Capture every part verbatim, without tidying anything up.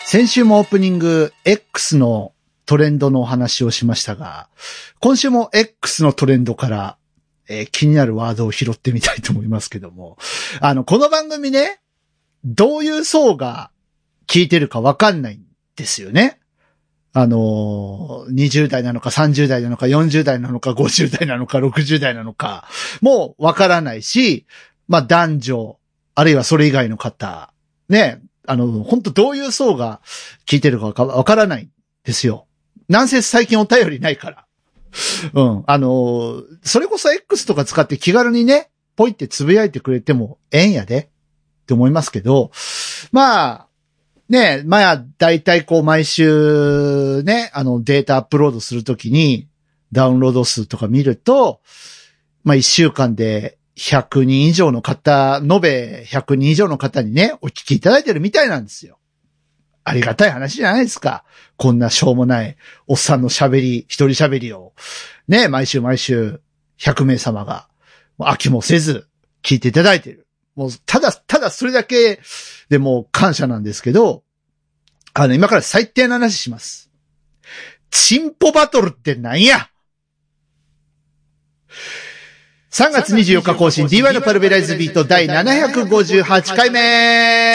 先週もオープニング X のトレンドのお話をしましたが、今週も X のトレンドから、えー、気になるワードを拾ってみたいと思いますけども、あの、この番組ね、どういう層が聞いてるかわかんないんですよね。あのー、にじゅう代なのかさんじゅう代なのかよんじゅう代なのかごじゅう代なのかろくじゅう代なのか、もうわからないし、まあ男女、あるいはそれ以外の方、ね、あの、本当どういう層が聞いてるかわからないんですよ。なんせ最近お便りないから。うん。あの、それこそ X とか使って気軽にね、ポイってつぶやいてくれてもええんやでって思いますけど、まあ、ね、まあ、だいたいこう毎週ね、あのデータアップロードするときにダウンロード数とか見ると、まあいっしゅうかんでひゃくにん以上の方、延べひゃくにん以上の方にね、お聞きいただいてるみたいなんですよ。ありがたい話じゃないですか。こんなしょうもないおっさんの喋り、一人喋りを、ね、毎週毎週ひゃくめい様が飽きもせず聞いていただいてる。もう、ただ、ただそれだけでもう感謝なんですけど、あの、今から最低な話します。チンポバトルってなんや？さんがつにじゅうよっか更新 ディーワイ のパルベライズビート第ななひゃくごじゅうはちかいめ。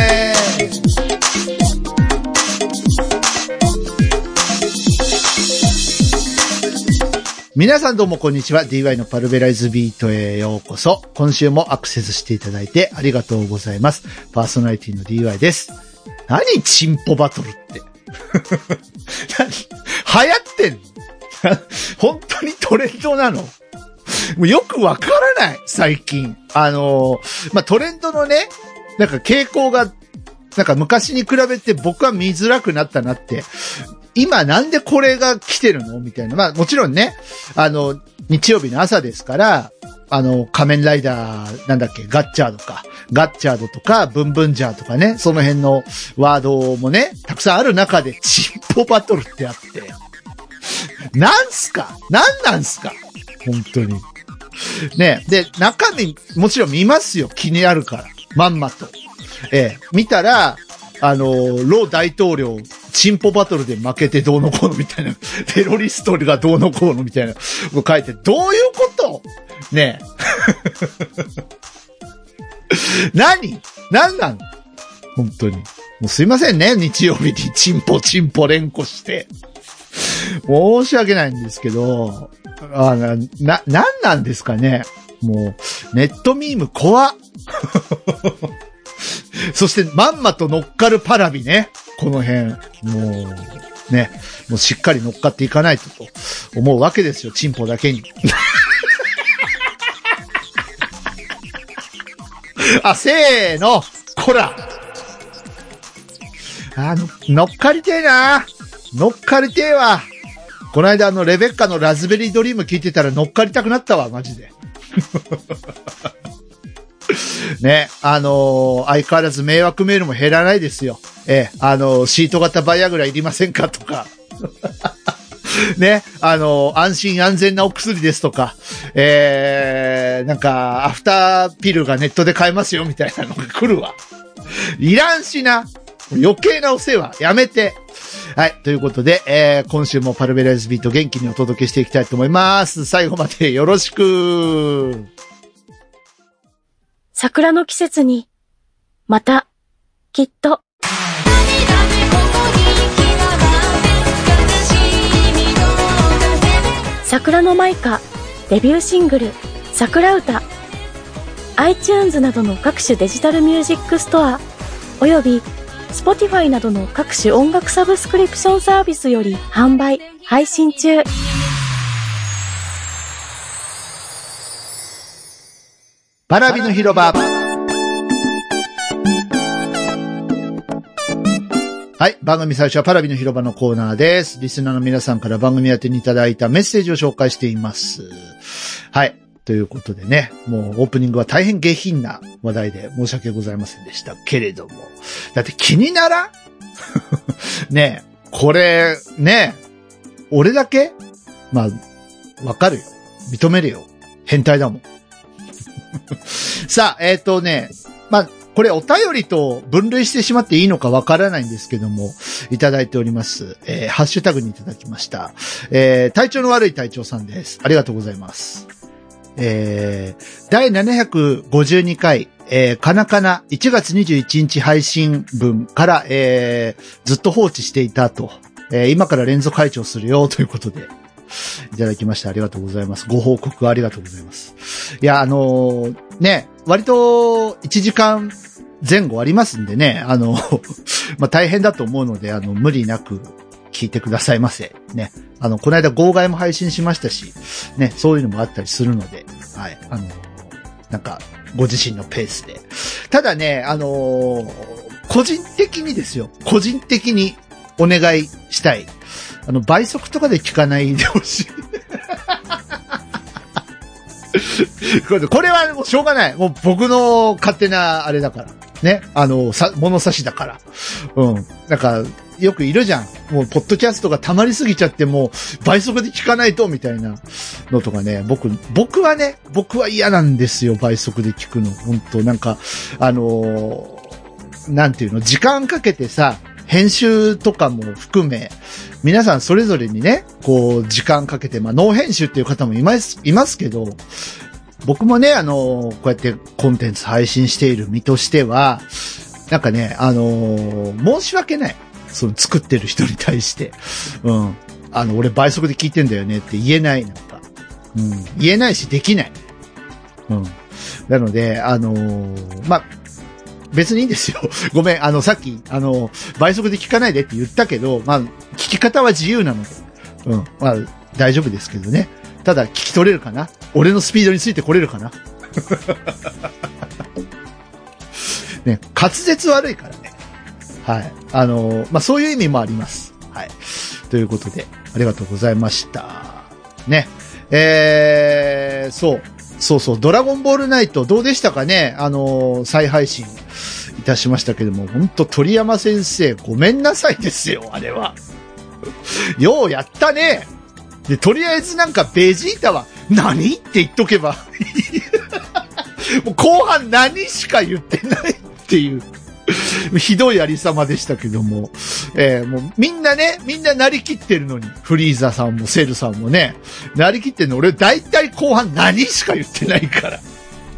皆さんどうもこんにちは。ディーワイ のパルベライズビートへようこそ。今週もアクセスしていただいてありがとうございます。パーソナリティの ディーワイ です。何チンポバトルって。何流行ってんの本当にトレンドなの？もうよくわからない、最近。あのー、まあ、トレンドのね、なんか傾向が、なんか昔に比べて僕は見づらくなったなって。今なんでこれが来てるのみたいな。まあもちろんね、あの、日曜日の朝ですから、あの、仮面ライダー、なんだっけ、ガッチャードか。ガッチャードとか、ブンブンジャーとかね、その辺のワードもね、たくさんある中で、チンポバトルってあって。なんすか？なんなんすか？本当に。ね。で、中身、もちろん見ますよ。気になるから。まんまと。ええ、見たら、あの、ロー大統領、チンポバトルで負けてどうのこうのみたいな、テロリストがどうのこうのみたいな、書いて、どういうことねえ。何何なの本当に。もうすいませんね、日曜日にチンポチンポ連呼して。申し訳ないんですけど、あな、な、なんなんですかね。もう、ネットミーム怖っ。そして、まんまと乗っかるパラビね。この辺。もう、ね。もうしっかり乗っかっていかないと、と思うわけですよ。チンポだけに。あ、せーの。こら。あの、乗っかりてえな。乗っかりてえわ。この間あの、レベッカのラズベリードリーム聞いてたら乗っかりたくなったわ、マジで。ね、あのー、相変わらず迷惑メールも減らないですよ。ええ、あのー、シート型バイアグラいりませんかとか。ね、あのー、安心安全なお薬ですとか、えー、なんか、アフターピルがネットで買えますよみたいなのが来るわ。いらんしな。余計なお世話、やめて。はい。ということで、えー、今週もパルベライズビート元気にお届けしていきたいと思います。最後までよろしく。 桜の季節に、また、きっと。桜のマイカ、デビューシングル、桜歌。iTunes などの各種デジタルミュージックストア、および、Spotify などの各種音楽サブスクリプションサービスより販売、配信中。 パラビの広場。はい。番組最初はパラビの広場のコーナーです。リスナーの皆さんから番組宛てにいただいたメッセージを紹介しています。はい。ということでね、もうオープニングは大変下品な話題で申し訳ございませんでしたけれども。だって気にならんねえ、これ、ねえ、俺だけまあ、わかるよ。認めるよ。変態だもん。さあ、えっとね、まあ、 これお便りと分類してしまっていいのかわからないんですけども、いただいております。えー、ハッシュタグにいただきました。えー、体調の悪い隊長さんです。ありがとうございます。えー、だいななひゃくごじゅうにかい、えー、かなかないちがつにじゅういちにち配信分から、えー、ずっと放置していたと、えー、今から連続配置をするよということで、いただきました。ありがとうございます。ご報告ありがとうございます。いや、あのー、ね、割といちじかんぜん後ありますんでね、あの、まあ、大変だと思うので、あの、無理なく聞いてくださいませ。ね。あの、この間号外も配信しましたし、ね、そういうのもあったりするので、はい。あの、なんか、ご自身のペースで。ただね、あのー、個人的にですよ。個人的にお願いしたい。あの、倍速とかで聞かないでほしい。これはもうしょうがない。もう僕の勝手なあれだから。ね。あの、さ、物差しだから。うん。なんか、よくいるじゃん。もう、ポッドキャストが溜まりすぎちゃって、もう、倍速で聞かないと、みたいなのとかね。僕、僕はね、僕は嫌なんですよ。倍速で聞くの。本当なんか、あのー、なんていうの、時間かけてさ、編集とかも含め、皆さんそれぞれにね、こう、時間かけて、まあ、ノー編集っていう方もいます、いますけど、僕もね、あの、こうやってコンテンツ配信している身としては、なんかね、あの、申し訳ない。その作ってる人に対して。うん。あの、俺倍速で聞いてんだよねって言えない、なんか。うん。言えないし、できない。うん。なので、あのー、まあ、別にいいんですよ。ごめん、あの、さっき、あの、倍速で聞かないでって言ったけど、まあ、聞き方は自由なので。うん。まあ、大丈夫ですけどね。ただ、聞き取れるかな？俺のスピードについてこれるかな？ね、滑舌悪いからね。はい。あのー、まあ、そういう意味もあります。はい。ということで、ありがとうございました。ね。えー、そう。そうそう、ドラゴンボールナイトどうでしたかね？あのー、再配信いたしましたけども、ほんと鳥山先生ごめんなさいですよ、あれは。ようやったね。で、とりあえずなんかベジータは何って言っとけばもう後半何しか言ってないっていうひどいありさまでしたけども、えー、もうみんなね、みんななりきってるのに、フリーザさんもセルさんもね、なりきってるの、俺大体後半何しか言ってないから。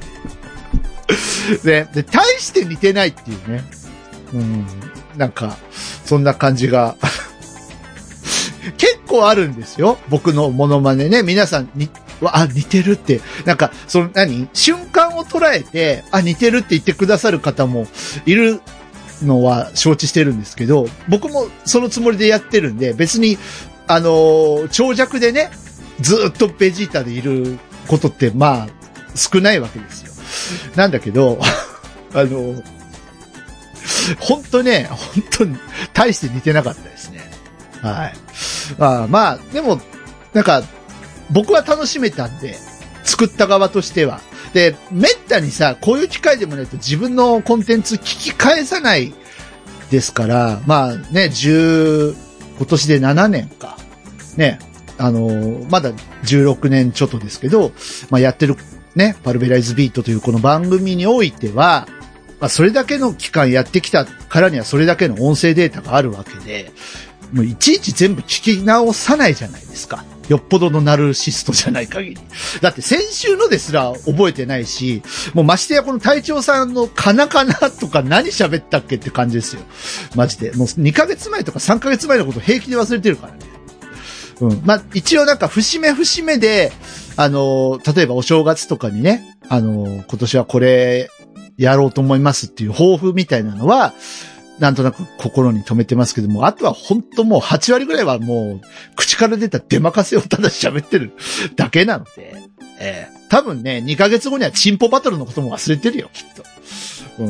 で、で、大して似てないっていうね。うん、なんか、そんな感じが。結構あるんですよ。僕のモノマネね。皆さんに、あ、似てるって。なんか、その何瞬間を捉えて、あ、似てるって言ってくださる方もいるのは承知してるんですけど、僕もそのつもりでやってるんで、別に、あのー、長尺でね、ずっとベジータでいることって、まあ、少ないわけですよ。なんだけど、あのー、本当ね、本当に大して似てなかったですね。はい。まあ、まあ、でも、なんか、僕は楽しめたんで、作った側としては。で、めったにさ、こういう機会でもないと自分のコンテンツ聞き返さないですから、まあね、十、今年でななねんか。ね、あの、まだじゅうろくねんちょっとですけど、まあやってるね、パルベライズビートというこの番組においては、まあそれだけの期間やってきたからにはそれだけの音声データがあるわけで、もういちいち全部聞き直さないじゃないですか。よっぽどのナルシストじゃない限り。だって先週のですら覚えてないし、もうましてやこの隊長さんのカナカナとか何喋ったっけって感じですよ。マジで。もうにかげつまえとかさんかげつまえのこと平気で忘れてるからね。うん。まあ、一応なんか節目節目で、あの、例えばお正月とかにね、あの、今年はこれやろうと思いますっていう抱負みたいなのは、なんとなく心に留めてますけども、あとは本当もうはちわりぐらいはもう口から出た出任せをただ喋ってるだけなので、えー、多分ね、にかげつごにはチンポバトルのことも忘れてるよ、きっと。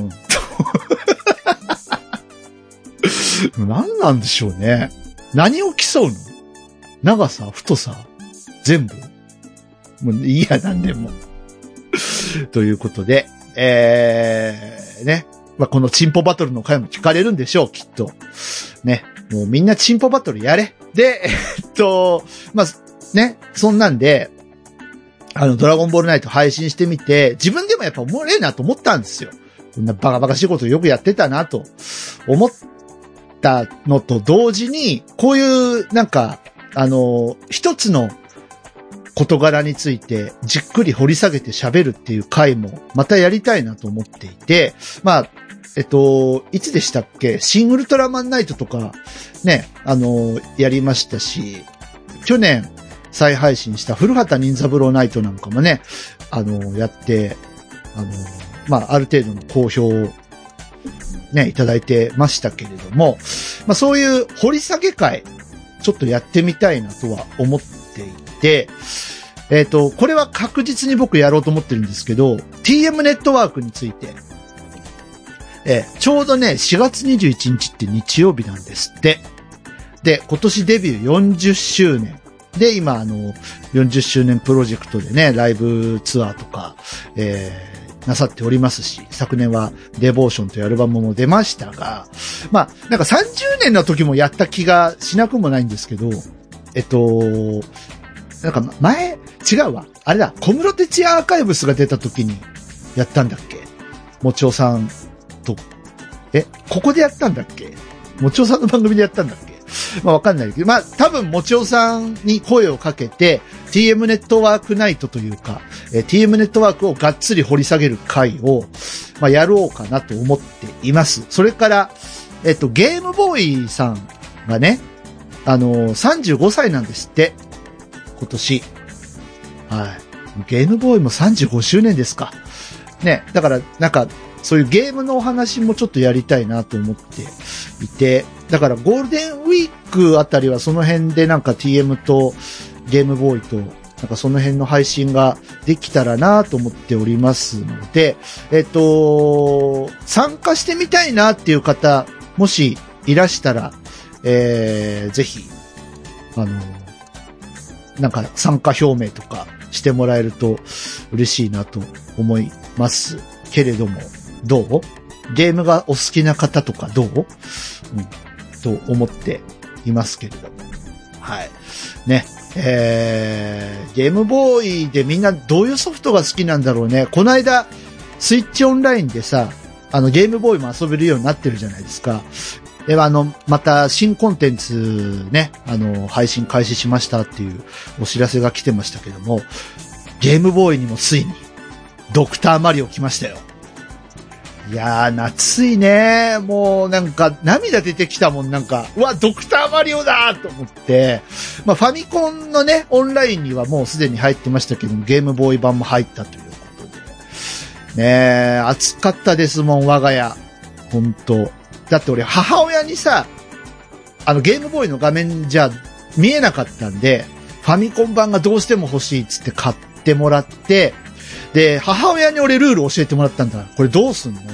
うん。何なんでしょうね。何を競うの？長さ、太さ、全部。もういいや、なんでも。ということで、えー、ね。まあ、このチンポバトルの回も聞かれるんでしょう、きっと。ね。もうみんなチンポバトルやれ。で、えっと、まあ、ね、そんなんで、あの、ドラゴンボールナイト配信してみて、自分でもやっぱおもれえなと思ったんですよ。 こんなバカバカしいことよくやってたなと思ったのと同時に、こういうなんか、あの、一つの事柄についてじっくり掘り下げて喋るっていう回もまたやりたいなと思っていて、まあ、えっと、いつでしたっけ？シン・ウルトラマンナイトとかね、あの、やりましたし、去年再配信した古畑任三郎ナイトなんかもね、あの、やって、あの、まあ、ある程度の好評をね、いただいてましたけれども、まあ、そういう掘り下げ会、ちょっとやってみたいなとは思っていて、えっと、これは確実に僕やろうと思ってるんですけど、ティーエム ネットワークについて、えー、ちょうどね、しがつにじゅういちにちって日曜日なんですって。で、今年デビューよんじゅっしゅうねん。で、今、あの、よんじゅっしゅうねんプロジェクトでね、ライブツアーとか、えー、なさっておりますし、昨年はデボーションというアルバムも出ましたが、まあ、なんかさんじゅうねんの時もやった気がしなくもないんですけど、えっと、なんか前、違うわ。あれだ、小室哲也アーカイブスが出た時にやったんだっけ？もちおさんと、え、ここでやったんだっけ？もちおさんの番組でやったんだっけ？まあわかんないけど、まあ多分もちおさんに声をかけて ティーエム ネットワークナイトというか、えー、ティーエム ネットワークをがっつり掘り下げる回を、まあやろうかなと思っています。それから、えっと、ゲームボーイさんがね、あのー、さんじゅうごさいなんですって。今年。はい。ゲームボーイもさんじゅうごしゅうねんですか。ね。だから、なんか、そういうゲームのお話もちょっとやりたいなと思っていて、だからゴールデンウィークあたりはその辺でなんか ティーエム とゲームボーイとなんかその辺の配信ができたらなと思っておりますので、えっと、参加してみたいなっていう方、もしいらしたら、えー、ぜひ、あの、なんか参加表明とかしてもらえると嬉しいなと思いますけれども、どう？ゲームがお好きな方とかどう？うん、と思っていますけれども。はい。ね。えー、ゲームボーイでみんなどういうソフトが好きなんだろうね。この間、スイッチオンラインでさ、あのゲームボーイも遊べるようになってるじゃないですか。で、あの、また新コンテンツね、あの、配信開始しましたっていうお知らせが来てましたけども、ゲームボーイにもついに、ドクターマリオ来ましたよ。いやー、夏いね。もうなんか涙出てきたもん。なんか、うわ、ドクターマリオだと思って。まあ、ファミコンのね、オンラインにはもうすでに入ってましたけども、ゲームボーイ版も入ったということで。ねえ、暑かったですもん、我が家。ほんと。だって俺、母親にさ、あの、ゲームボーイの画面じゃ見えなかったんで、ファミコン版がどうしても欲しいっつって買ってもらって、で、母親に俺ルール教えてもらったんだ。これどうすんのつって。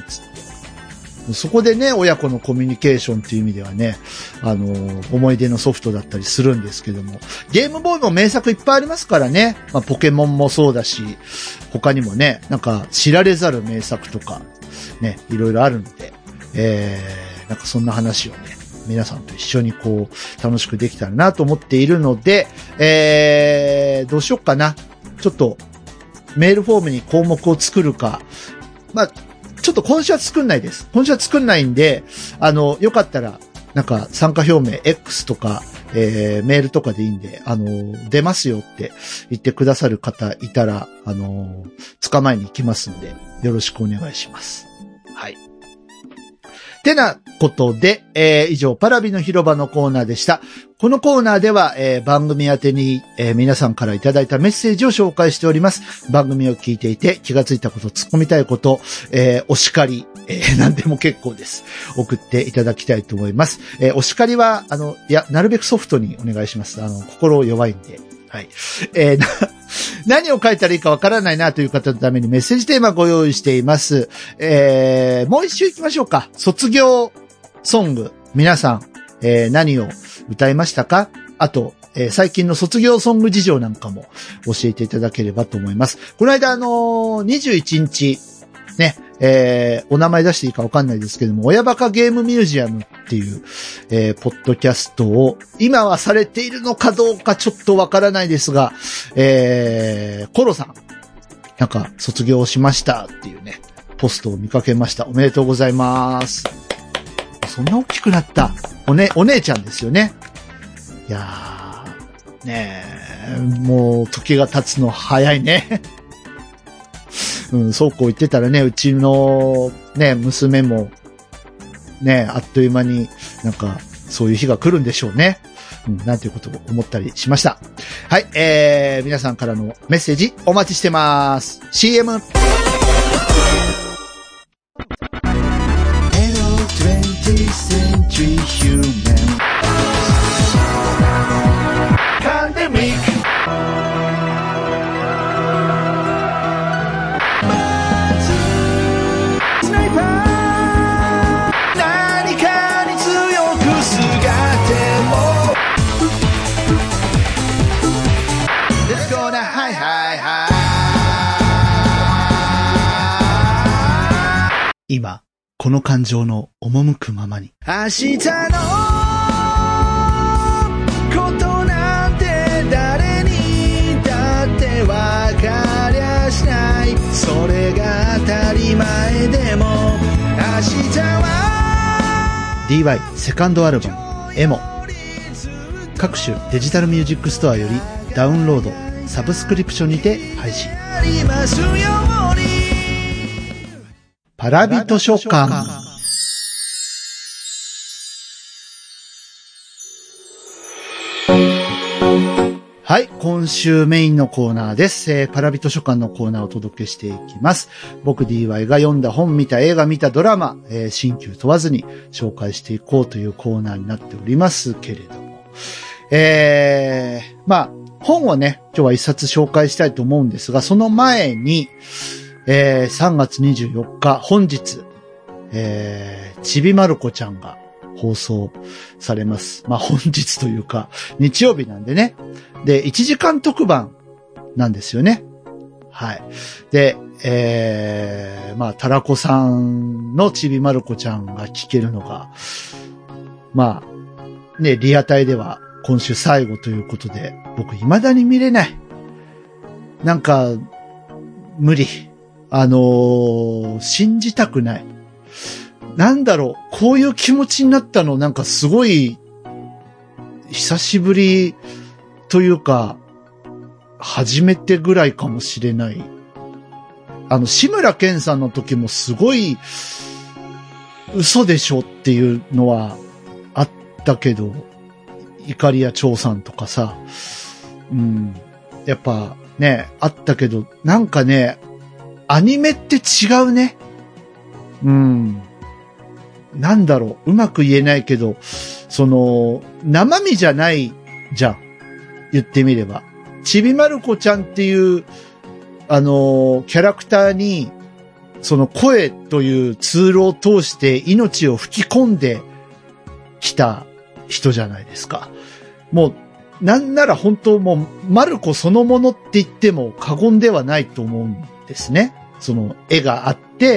そこでね、親子のコミュニケーションっていう意味ではね、あのー、思い出のソフトだったりするんですけども、ゲームボーイも名作いっぱいありますからね。まあ、ポケモンもそうだし、他にもね、なんか知られざる名作とか、ね、いろいろあるんで、えー、なんかそんな話をね、皆さんと一緒にこう、楽しくできたらなと思っているので、えー、どうしよっかな。ちょっと、メールフォームに項目を作るか。まあ、ちょっと今週は作んないです。今週は作んないんで、あの、よかったら、なんか参加表明 X とか、えー、メールとかでいいんで、あの、出ますよって言ってくださる方いたら、あの、捕まえに行きますんで、よろしくお願いします。はい。てなことで、えー、以上、パラビの広場のコーナーでした。このコーナーでは、えー、番組宛てに、えー、皆さんからいただいたメッセージを紹介しております。番組を聞いていて気がついたこと、突っ込みたいこと、えー、お叱り、えー、何でも結構です。送っていただきたいと思います。えー、お叱りは、あの、いや、なるべくソフトにお願いします。あの、心弱いんで。はい。えー、な、何を書いたらいいかわからないなという方のためにメッセージテーマご用意しています。えー、もう一周行きましょうか。卒業ソング。皆さん、えー、何を歌いましたか？あと、えー、最近の卒業ソング事情なんかも教えていただければと思います。この間あのー、にじゅういちにち、ね、えー、お名前出していいかわかんないですけども、親バカゲームミュージアムっていう、えー、ポッドキャストを、今はされているのかどうかちょっとわからないですが、えー、コロさん、なんか卒業しましたっていうね、 ポストを見かけました。おめでとうございます。そんな大きくなった。おね、お姉ちゃんですよね。いやー、ねえ、もう時が経つの早いね。うん、そうこう言ってたらね、うちのね、娘もね、あっという間になんかそういう日が来るんでしょうね。うん、なんていうことを思ったりしました。はい、えー、皆さんからのメッセージお待ちしてます。シーエム。Century Human Pandemic Sniper 何かに強くすがっても Let's go now hi hi hi 今この感情の赴くままに。明日のことなんて誰にだってわかりゃしない。それが当たり前でも明日は ディーワイ セカンドアルバムエモ。各種デジタルミュージックストアよりダウンロード、サブスクリプションにて配信。パラビ図書館。はい、今週メインのコーナーです。えー、パラビ図書館のコーナーをお届けしていきます。僕 ディーワイ が読んだ本、見た映画、見たドラマ、えー、新旧問わずに紹介していこうというコーナーになっておりますけれども。えー、まあ、本をね、今日は一冊紹介したいと思うんですが、その前に、えー、さんがつにじゅうよっか、本日、えー、ちびまる子ちゃんが放送されます。まあ、本日というか、日曜日なんでね。で、いちじかん特番なんですよね。はい。で、えー、まあ、たらこさんのちびまる子ちゃんが聞けるのが、まあ、ね、リアタイでは今週最後ということで、僕未だに見れない。なんか、無理。あのー、信じたくない。なんだろう、こういう気持ちになったの、なんかすごい、久しぶりというか、初めてぐらいかもしれない。あの、志村けんさんの時もすごい、嘘でしょっていうのはあったけど、怒りや長さんとかさ、うん、やっぱね、あったけど、なんかね、アニメって違うね。うん。なんだろう、うまく言えないけど、その、生身じゃないじゃん。言ってみれば。ちびまる子ちゃんっていう、あの、キャラクターに、その声というツールを通して命を吹き込んできた人じゃないですか。もう、なんなら本当もう、まる子そのものって言っても過言ではないと思うんですね。その絵があって、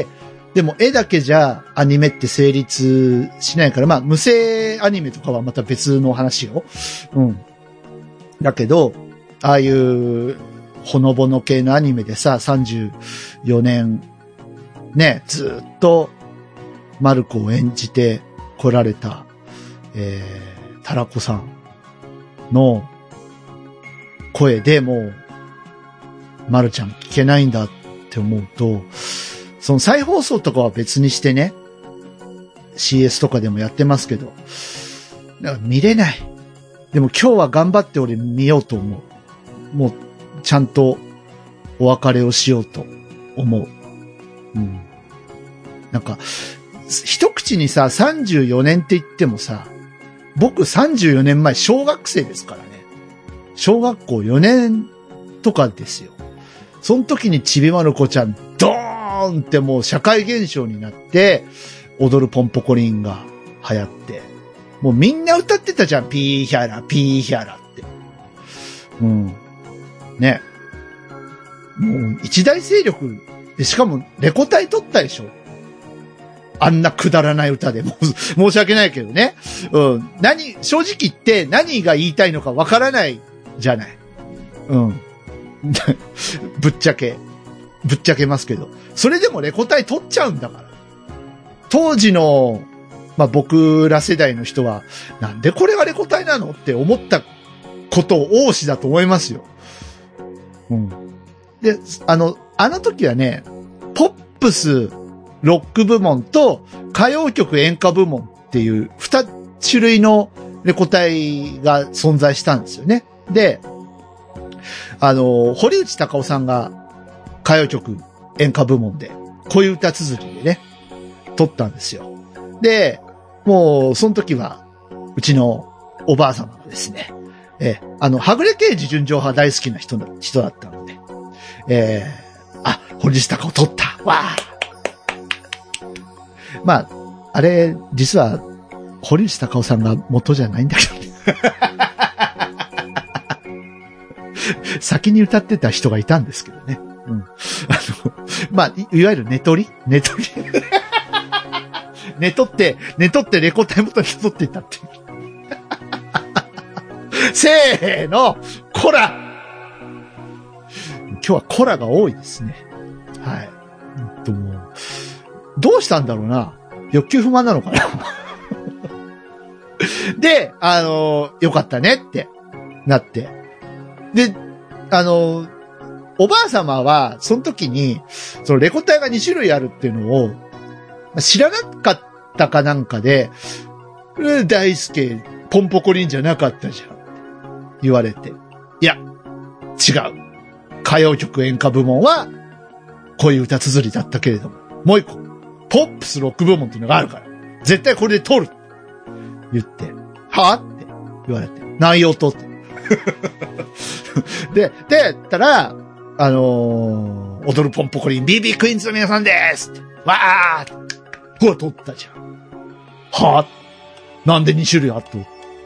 でも絵だけじゃアニメって成立しないから、まあ無声アニメとかはまた別の話よ。うん。だけど、ああいうほのぼの系のアニメでさ、さんじゅうよねんね、ずっとマルコを演じて来られた、えー、タラコさんの声でもう、マルちゃん聞けないんだって思うと、その再放送とかは別にしてね、シーエス とかでもやってますけど、だから見れない。でも今日は頑張って俺見ようと思う。もう、ちゃんとお別れをしようと思う。うん。なんか、一口にさ、さんじゅうよねんって言ってもさ、僕さんじゅうよねんまえ小学生ですからね。小学校よねんとかですよ。その時にちびまる子ちゃん、ドーンってもう社会現象になって、踊るポンポコリンが流行って、もうみんな歌ってたじゃん。ピーヒャラ、ピーヒャラって。うん。ね。もう一大勢力で、しかもレコ大取ったでしょ。あんなくだらない歌でも申し訳ないけどね。うん。何、正直言って何が言いたいのかわからないじゃない。うん。ぶっちゃけ。 ぶっちゃけますけど。それでもレコ大取っちゃうんだから。当時の、まあ、僕ら世代の人は、なんでこれがレコ大なのって思ったことを多しだと思いますよ。うん。で、あの、あの時はね、ポップス、ロック部門と歌謡曲演歌部門っていう二種類のレコ大が存在したんですよね。で、あの、堀内孝雄さんが歌謡曲演歌部門で恋歌綴りでね、撮ったんですよ。で、もう、その時は、うちのおばあ様がですね、えー、あの、はぐれ刑事純情派大好きな人の、人だったので、えー、あ、堀内孝雄撮った。わー。まあ、あれ、実は、堀内孝雄さんが元じゃないんだけどね。先に歌ってた人がいたんですけどね。うん。あの、まあ、い, いわゆる寝取り寝取り寝取って、寝取ってレコ大元に取っていったっていう。せーの、コラ今日はコラが多いですね。はい。うんともうどうしたんだろうな。欲求不満なのかな。で、あのー、よかったねってなって。で、あのー、おばあ様は、その時に、そのレコ大がに種類あるっていうのを、知らなかったかなんかで、大輔、ポンポコリンじゃなかったじゃん。言われて。いや、違う。歌謡曲演歌部門は、恋歌綴りだったけれども、もう一個、ポップスロック部門っていうのがあるから、絶対これで取る言って、はぁって言われて、内容取って。で、で、やったら、あのー、踊るポンポコリン、ビービー クイーンズの皆さんですって、わーって、これ取ったじゃん。はぁなんでに種類あっと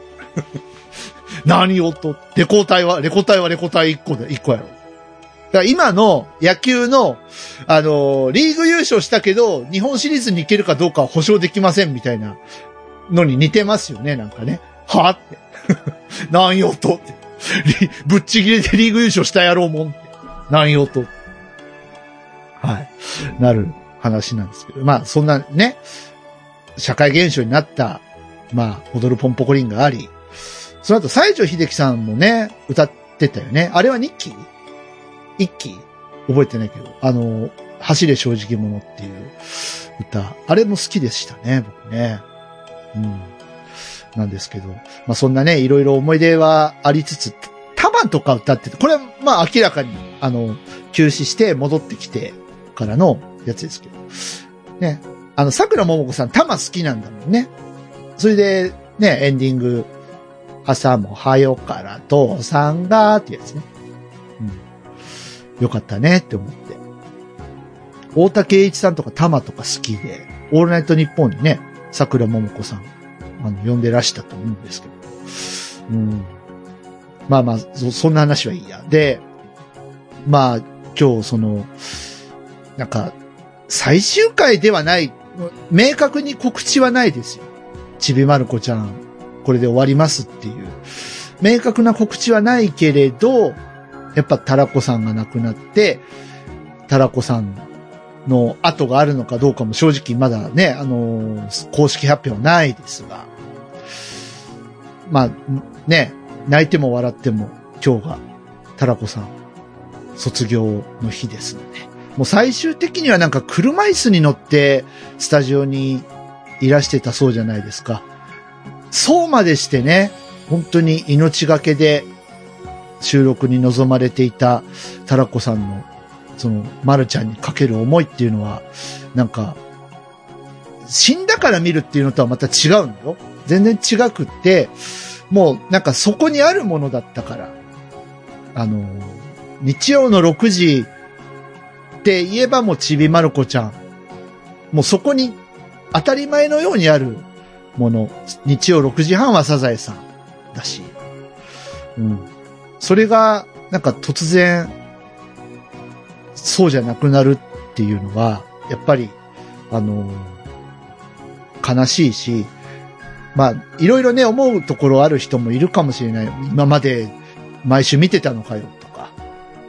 何をと、レコ大は、レコ大はレコ大いっこで、いっこやろ。だから今の野球の、あのー、リーグ優勝したけど、日本シリーズに行けるかどうかは保証できませんみたいなのに似てますよね、なんかね。はぁって。何よとって。ぶっちぎりでリーグ優勝したやろうもんって。何よと。はい。なる話なんですけど。まあ、そんなね、社会現象になった、まあ、踊るポンポコリンがあり、その後、西城秀樹さんもね、歌ってたよね。あれはにきいっき覚えてないけど、あの、走れ正直者っていう歌。あれも好きでしたね、僕ね。うん。なんですけど。まあ、そんなね、いろいろ思い出はありつつ、タマとか歌ってて、これはまあ明らかに、あの、休止して戻ってきてからのやつですけど。ね。あの、桜ももこさん、タマ好きなんだもんね。それで、ね、エンディング、朝もはよから父さんが、ってやつね。うん。よかったねって思って。大竹栄一さんとかタマとか好きで、オールナイトニッポンにね、桜ももこさん、あの、呼んでらしたと思うんですけど。うん。まあまあ、そ、そんな話はいいや。で、まあ、今日その、なんか、最終回ではない、明確に告知はないですよ。ちびまる子ちゃん、これで終わりますっていう。明確な告知はないけれど、やっぱタラコさんが亡くなって、タラコさんの後があるのかどうかも正直まだね、あのー、公式発表はないですが。まあ、ね、泣いても笑っても今日がタラコさん卒業の日ですので。もう最終的にはなんか車椅子に乗ってスタジオにいらしてたそうじゃないですか。そうまでしてね、本当に命がけで収録に臨まれていたタラコさんのそのマルちゃんにかける思いっていうのはなんか死んだから見るっていうのとはまた違うんだよ。全然違くって、もうなんかそこにあるものだったから、あの日曜のろくじって言えばもうちびまる子ちゃん、もうそこに当たり前のようにあるもの、日曜ろくじはんはサザエさんだし、うん。それが、なんか突然、そうじゃなくなるっていうのは、やっぱり、あの、悲しいし、まあ、いろいろね、思うところある人もいるかもしれない。今まで毎週見てたのかよとか、ね。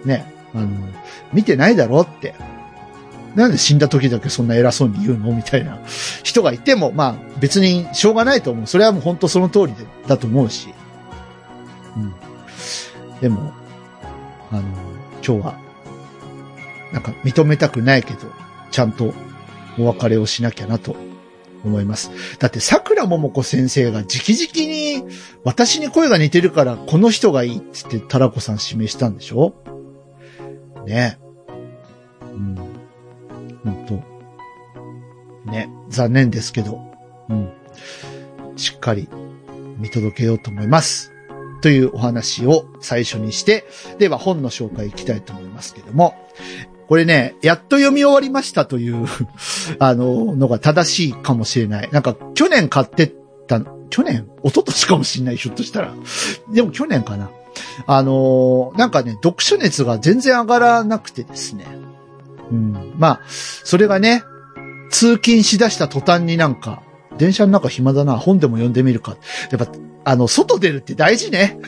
あの、見てないだろって。なんで死んだ時だけそんな偉そうに言うのみたいな人がいても、まあ別にしょうがないと思う。それはもう本当その通りでだと思うし。うん。でも、あの、今日は、なんか認めたくないけど、ちゃんとお別れをしなきゃなと思います。だって桜桃子先生が直々に私に声が似てるからこの人がいいって言ってタラコさん指名したんでしょね。うん。本当ね。残念ですけど、うん。しっかり見届けようと思います。というお話を最初にして、では本の紹介いきたいと思いますけども、これね、やっと読み終わりましたというあの、のが正しいかもしれない。なんか、去年買ってた、去年一昨年かもしれない、ひょっとしたら。でも去年かな。あの、なんかね、読書熱が全然上がらなくてですね。うん。まあ、それがね、通勤しだした途端になんか、電車の中暇だな、本でも読んでみるか。やっぱ、あの、外出るって大事ね。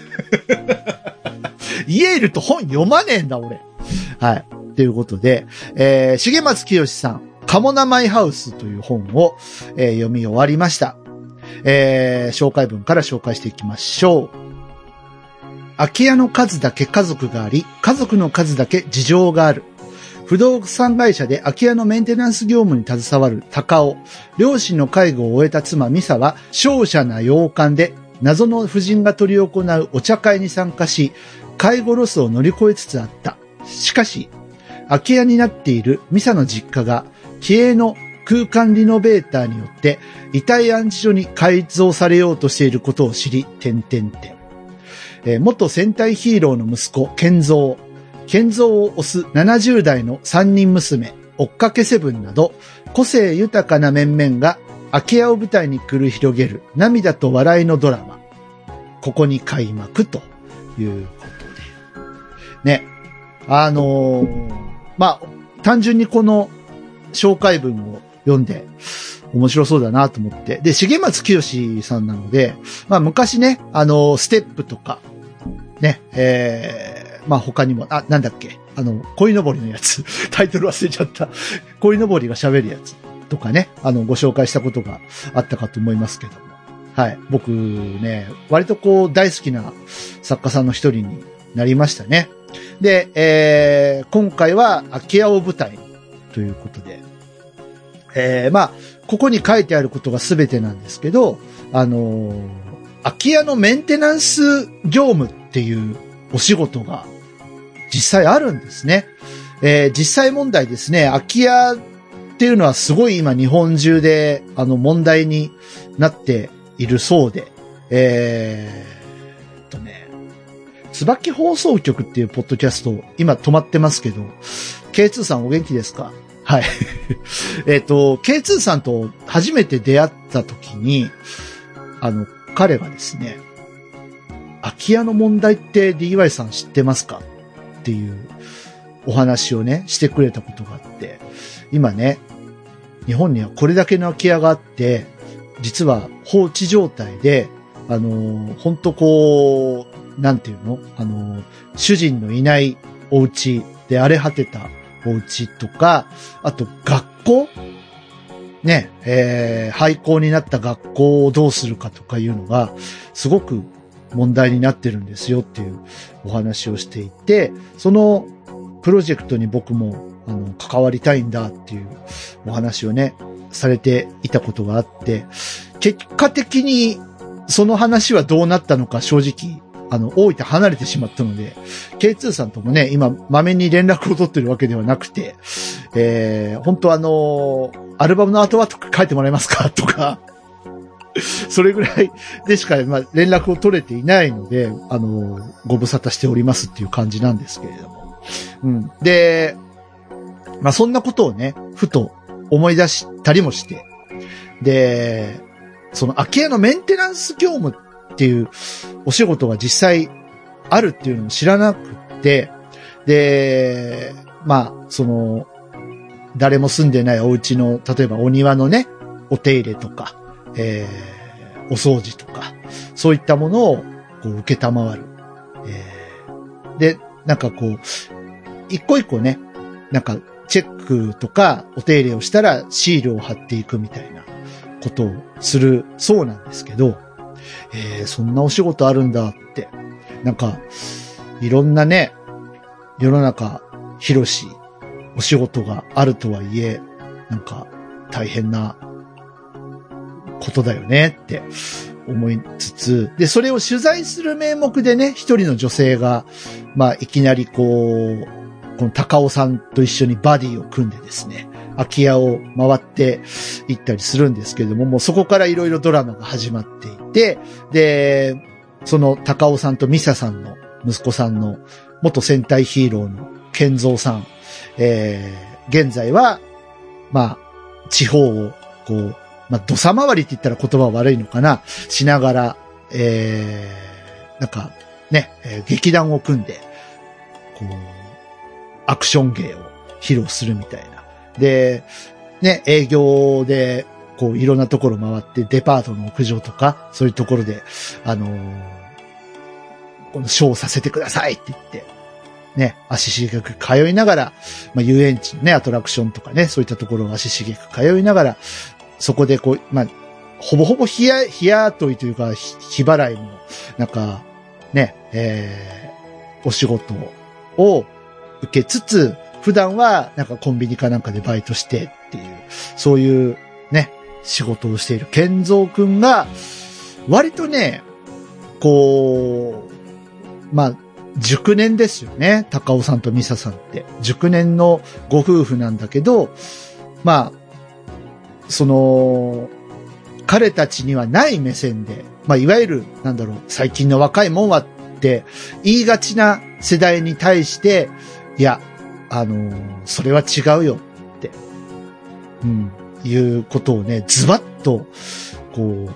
家いると本読まねえんだ、俺。はい。ということで、えー、重松清さん、カモナマイハウスという本を、えー、読み終わりました。えー、紹介文から紹介していきましょう。空き家の数だけ家族があり、家族の数だけ事情がある。不動産会社で空き家のメンテナンス業務に携わる高尾。両親の介護を終えた妻ミサは、瀟洒な洋館で謎の婦人が執り行うお茶会に参加し、介護ロスを乗り越えつつあった。しかし、空き家になっているミサの実家が、気鋭の空間リノベーターによって、遺体安置所に改造されようとしていることを知り、点々点。えー、元戦隊ヒーローの息子、健三。健三を推すななじゅう代の三人娘、追っかけセブンなど、個性豊かな面々が空き家を舞台に繰り広げる涙と笑いのドラマ。ここに開幕ということで。ね。あのー、まあ、単純にこの紹介文を読んで面白そうだなと思って。で、重松清さんなので、まあ昔ね、あのー、ステップとか、ね、えー、まあ他にも、あ、なんだっけ、あの、鯉のぼりのやつ、タイトル忘れちゃった。鯉のぼりが喋るやつとかね、あの、ご紹介したことがあったかと思いますけども。はい。僕ね、割とこう大好きな作家さんの一人になりましたね。で、えー、今回は空き家を舞台ということで、えー、まあ、ここに書いてあることが全てなんですけど、あのー、空き家のメンテナンス業務っていうお仕事が実際あるんですね。えー、実際問題ですね、空き家っていうのはすごい今日本中であの問題になっているそうで、えー、っとね、椿放送局っていうポッドキャスト今止まってますけど、ケーツー さんお元気ですか？はい。えっと、ケーツー さんと初めて出会った時に、あの、彼がですね、空き家の問題って ディーワイ さん知ってますかっていうお話をね、してくれたことがあって、今ね、日本にはこれだけの空き家があって、実は放置状態で、あの、ほんとこう、なんていうの？あの、主人のいないお家で荒れ果てたお家とか、あと学校ね、えー、廃校になった学校をどうするかとかいうのが、すごく問題になってるんですよっていうお話をしていて、そのプロジェクトに僕もあの関わりたいんだっていうお話をね、されていたことがあって、結果的にその話はどうなったのか正直、あの、大分離れてしまったので、ケーツー さんともね、今、まめに連絡を取ってるわけではなくて、えー、本当あの、アルバムの後はとか書いてもらえますかとか、それぐらいでしか、まあ、連絡を取れていないので、あの、ご無沙汰しておりますっていう感じなんですけれども。うん。で、まあ、そんなことをね、ふと思い出したりもして、で、その空き家のメンテナンス業務っていうお仕事が実際あるっていうのも知らなくて、で、まあ、その、誰も住んでないお家の、例えばお庭のね、お手入れとか、えー、お掃除とか、そういったものをこう受けたまわる。えー、で、なんかこう、 一個一個ね、なんか、チェックとかお手入れをしたらシールを貼っていくみたいなことをするそうなんですけど、えー、そんなお仕事あるんだって。なんか、いろんなね、世の中広しお仕事があるとはいえ、なんか大変なことだよねって思いつつ、で、それを取材する名目でね、一人の女性が、まあ、いきなりこう、この高尾さんと一緒にバディを組んでですね、空き家を回って行ったりするんですけれども、もうそこからいろいろドラマが始まっていて、で、その高尾さんとミサさんの息子さんの元戦隊ヒーローの健三さん、えー、現在は、まあ、地方をこう、まあ、土佐回りって言ったら言葉は悪いのかな、しながら、えー、なんか、ね、えー、劇団を組んで、こう、アクション芸を披露するみたいな。で、ね、営業で、こう、いろんなところ回って、デパートの屋上とか、そういうところで、あのー、このショーをさせてくださいって言って、ね、足しげく通いながら、まあ、遊園地のね、アトラクションとかね、そういったところを足しげく通いながら、そこでこう、まあ、ほぼほぼ日や、日雇いというか、日払いの、なんか、ね、えー、お仕事を受けつつ、普段はなんかコンビニかなんかでバイトしてっていう、そういうね、仕事をしている健三くんが、割とね、こう、まあ、熟年ですよね。高尾さんとミサさんって。熟年のご夫婦なんだけど、まあ、その、彼たちにはない目線で、まあ、いわゆる、なんだろう、最近の若いもんはって言いがちな世代に対して、いや、あのー、それは違うよって、うん、いうことをね、ズバッと、こう、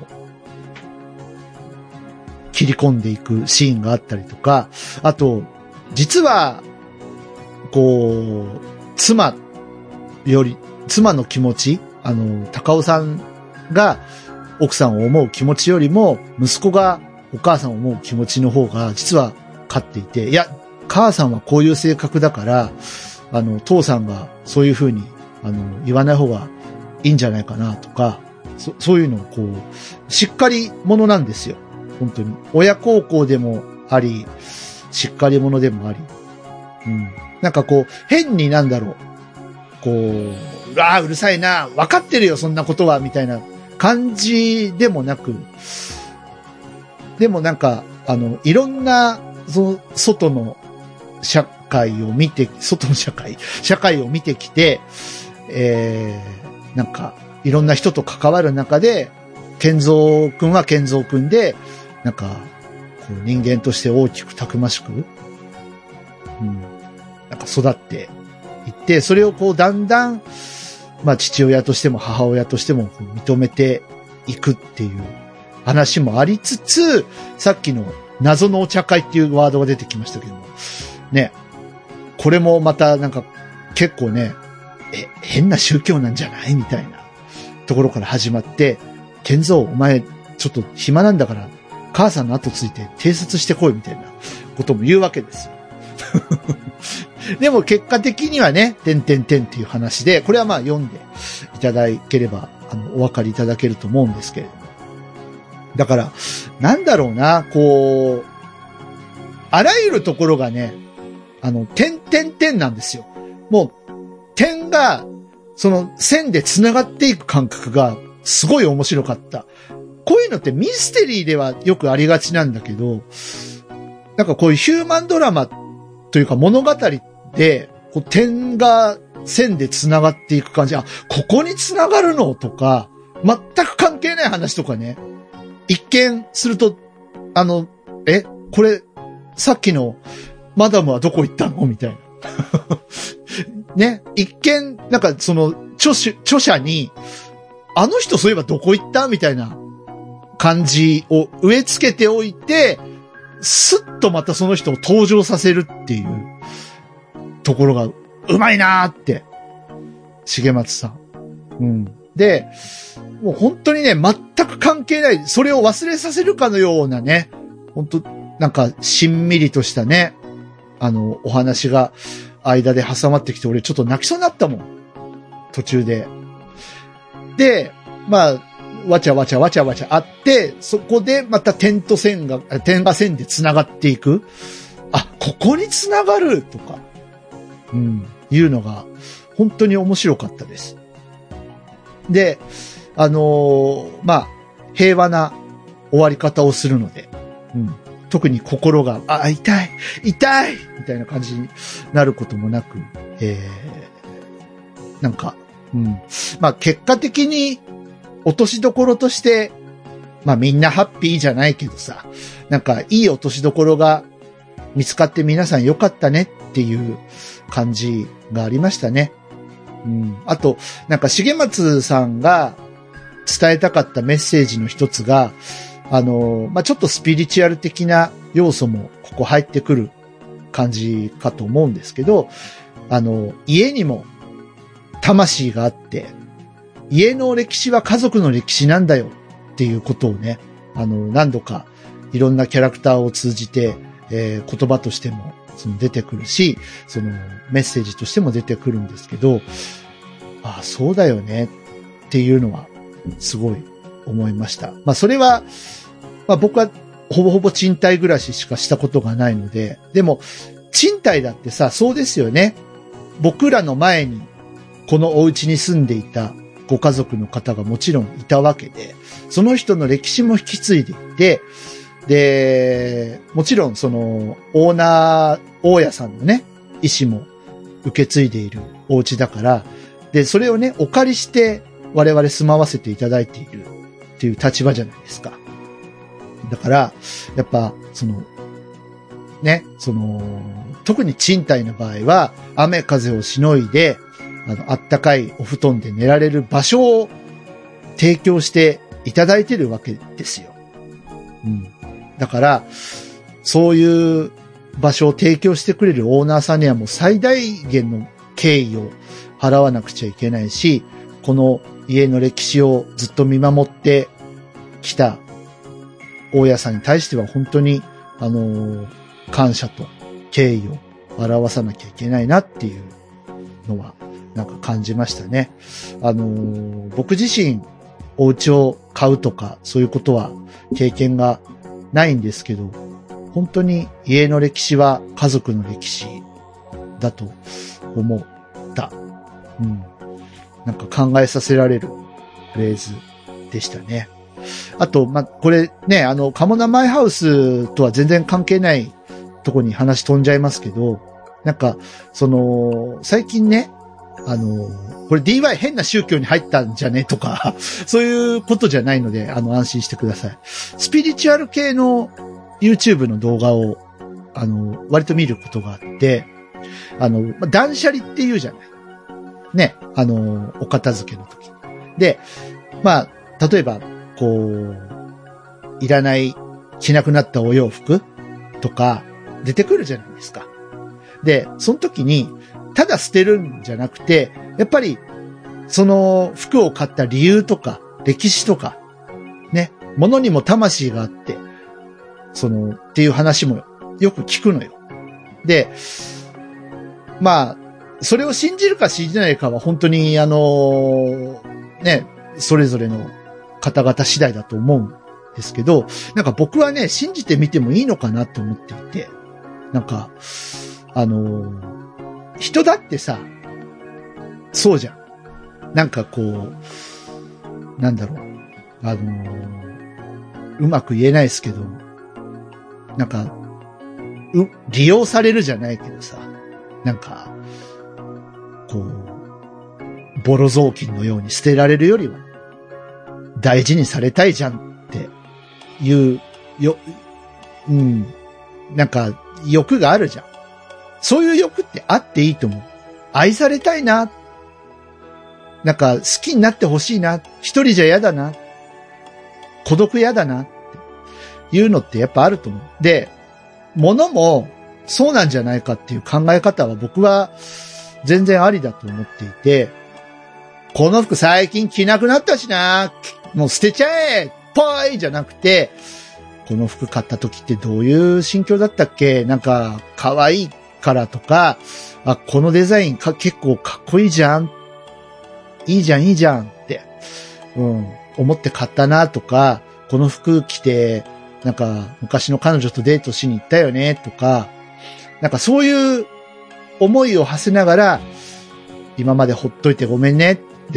切り込んでいくシーンがあったりとか、あと、実は、こう、妻より、妻の気持ち、あの、高尾さんが奥さんを思う気持ちよりも、息子がお母さんを思う気持ちの方が、実は勝っていて、いや、母さんはこういう性格だから、あの、父さんがそういうふうに、あの、言わない方がいいんじゃないかなとか、そ、そういうのをこう、しっかり者なんですよ。本当に。親孝行でもあり、しっかり者でもあり。うん。なんかこう、変になんだろう。こう、うわーうるさいな、分かってるよ、そんなことは、みたいな感じでもなく、でもなんか、あの、いろんな、その、外の社会を見て、外の社会、社会を見てきて、えー、なんか、いろんな人と関わる中で、健三くんは健三くんで、なんか、こう人間として大きくたくましく、うん、なんか育っていって、それをこうだんだん、まあ父親としても母親としても認めていくっていう話もありつつ、さっきの謎のお茶会っていうワードが出てきましたけども、ね、これもまたなんか結構ね、え、変な宗教なんじゃないみたいなところから始まって、健三お前ちょっと暇なんだから母さんの後ついて偵察してこいみたいなことも言うわけですよ。でも結果的にはね、てんてんてんっていう話で、これはまあ読んでいただければ、あの、お分かりいただけると思うんですけれども。だから、なんだろうな、こう、あらゆるところがね、あの、点点点なんですよ。もう、点が、その線で繋がっていく感覚がすごい面白かった。こういうのってミステリーではよくありがちなんだけど、なんかこういうヒューマンドラマというか物語で、こう点が線で繋がっていく感じ、あ、ここに繋がるのとか、全く関係ない話とかね、一見すると、あの、え、これ、さっきのマダムはどこ行ったのみたいな。ね、一見、なんかその、著者、著者に、あの人そういえばどこ行ったみたいな感じを植え付けておいて、スッとまたその人を登場させるっていうところがうまいなーって。重松さん。うん。で、もう本当にね、全く関係ない、それを忘れさせるかのようなね、本当なんかしんみりとしたね、あの、お話が間で挟まってきて、俺ちょっと泣きそうになったもん。途中で。で、まあ、わちゃわちゃわちゃわちゃあって、そこでまた点と線が、点が線で繋がっていく。あ、ここに繋がるとか、うん、いうのが本当に面白かったです。で、あのー、まあ、平和な終わり方をするので、うん、特に心が、あ、痛い、痛いみたいな感じになることもなく、えー、なんか、うん、まあ結果的に落としどころとして、まあみんなハッピーじゃないけどさ、なんかいい落としどころが見つかって皆さん良かったねっていう感じがありましたね。うん、あと、なんか重松さんが伝えたかったメッセージの一つが、あの、まあ、ちょっとスピリチュアル的な要素もここ入ってくる感じかと思うんですけど、あの、家にも魂があって、家の歴史は家族の歴史なんだよっていうことをね、あの、何度かいろんなキャラクターを通じて、えー、言葉としてもその出てくるし、そのメッセージとしても出てくるんですけど、ああ、そうだよねっていうのはすごい思いました。まあそれは、まあ僕はほぼほぼ賃貸暮らししかしたことがないので、でも賃貸だってさ、そうですよね。僕らの前にこのお家に住んでいたご家族の方がもちろんいたわけで、その人の歴史も引き継いでいて、で、もちろんそのオーナー、大家さんのね、意思も受け継いでいるお家だから、で、それをね、お借りして我々住まわせていただいているっていう立場じゃないですか。だから、やっぱ、その、ね、その、特に賃貸の場合は、雨風をしのいで、あの、あったかいお布団で寝られる場所を提供していただいているわけですよ。うん。だから、そういう場所を提供してくれるオーナーさんにはもう最大限の敬意を払わなくちゃいけないし、この家の歴史をずっと見守ってきた大家さんに対しては本当に、あの、感謝と敬意を表さなきゃいけないなっていうのはなんか感じましたね。あの、僕自身お家を買うとかそういうことは経験がないんですけど、本当に家の歴史は家族の歴史だと思った。うん。なんか考えさせられるフレーズでしたね。あと、ま、これね、あの、カモナマイハウスとは全然関係ないとこに話飛んじゃいますけど、なんか、その、最近ね、あの、これ ディーワイ 変な宗教に入ったんじゃねとか、そういうことじゃないので、あの、安心してください。スピリチュアル系の YouTube の動画を、あの、割と見ることがあって、あの、断捨離って言うじゃない。ね、あの、お片付けの時。で、まあ、例えば、こう、いらない、着なくなったお洋服とか出てくるじゃないですか。で、その時に、ただ捨てるんじゃなくて、やっぱり、その服を買った理由とか、歴史とか、ね、物にも魂があって、その、っていう話もよく聞くのよ。で、まあ、それを信じるか信じないかは本当に、あの、ね、それぞれの方々次第だと思うんですけど、なんか僕はね、信じてみてもいいのかなと思っていて、なんか、あの、人だってさ、そうじゃん。なんかこう、なんだろう、あの、うまく言えないですけど、なんか、う、利用されるじゃないけどさ、なんか、こう、ボロ雑巾のように捨てられるよりは、大事にされたいじゃんっていう、よ、うん、なんか欲があるじゃん。そういう欲ってあっていいと思う。愛されたいな。なんか好きになってほしいな。一人じゃ嫌だな。孤独嫌だな。っていうのってやっぱあると思う。で、物もそうなんじゃないかっていう考え方は僕は全然ありだと思っていて、この服最近着なくなったしな。もう捨てちゃえぽいじゃなくて、この服買った時ってどういう心境だったっけ？なんか可愛いからとか、あ、このデザインか結構かっこいいじゃん。いいじゃん、いいじゃんって、うん、思って買ったなとか、この服着て、なんか昔の彼女とデートしに行ったよねとか、なんかそういう思いを馳せながら、今までほっといてごめんねって、